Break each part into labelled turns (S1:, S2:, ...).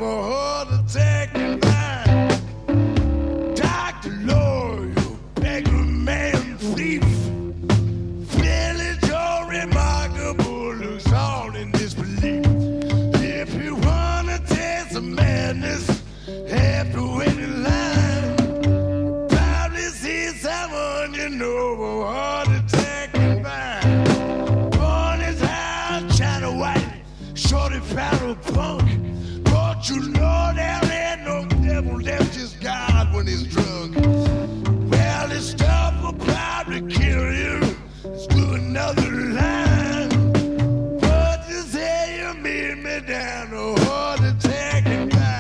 S1: for a heart attack and mine. Dr. Lord, you beggar man thief. Village all remarkable, looks all in disbelief. If you wanna taste the madness, have to wait in line. Probably see someone you know for a heart attack and mine. Born his house, China white, shorty powder punk. Don't you know there ain't no devil, that's just God when he's drunk. Well, this stuff will probably kill you. Let's do another line. What you say you meet me down a heart attack and mine.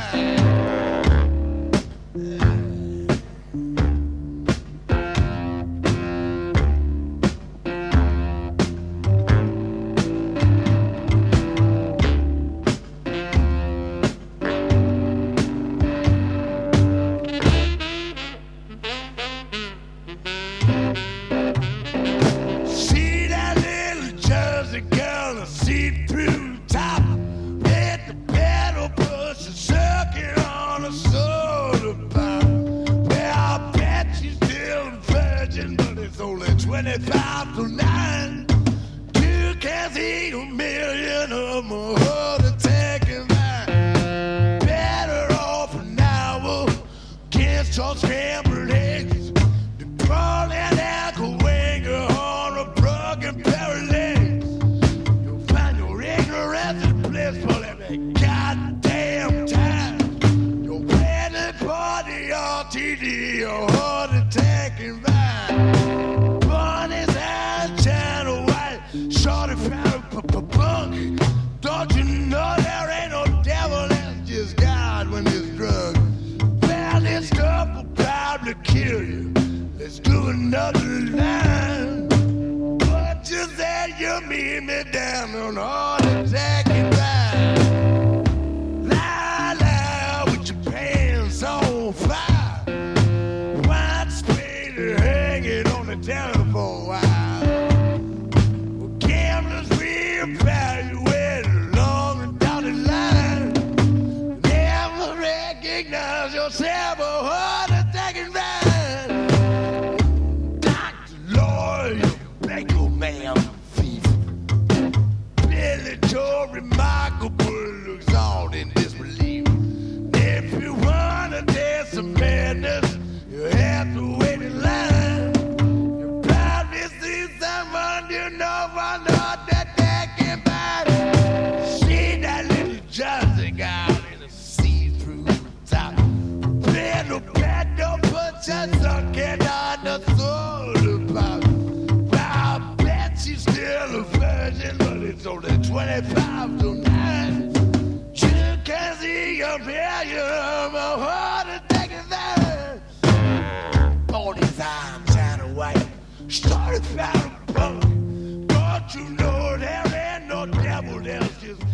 S1: See that little Jersey girl, a see-through top. Hit the pedal push and sucking on a soda pop. Well, I bet she's still a virgin, but it's only 25 to 9. You can't see a million of them, a heart attack and mine. Better off an hour against your scrambled eggs. The crawling ankle winger on a broken pair of legs. You'll find your ignorance is blissful every goddamn time. Your wedding party, RTD, a heart attack and mine. Born his eyes, China white, shorty found a punk. Don't you know there ain't no devil, that's just God when he's drunk. Well, this stuff will probably kill you. Let's do another line. What you said you meet me down on heart attack and mine. Lie, lie with your pants on fire. White spade hanging on the telephone wire. Well, gamblers reevaluate along and down the line. Never recognize yourself a heart attack and mine. Dr. Lloyd, you banker man thief. Billy Joe remarkable, looks all in disbelief. If you wanna taste some madness, you have to wait in line. You probably see someone you know for not that can buy. See that little Jersey girl in a see-through top. Little pet don't put your sucking on the soda pop. Well, I bet she's still a virgin, but it's only 25 to 9. You can see a million of a heart attack and mine. On his arm, China white, started found a punk. Don't you know there ain't no devil, there's just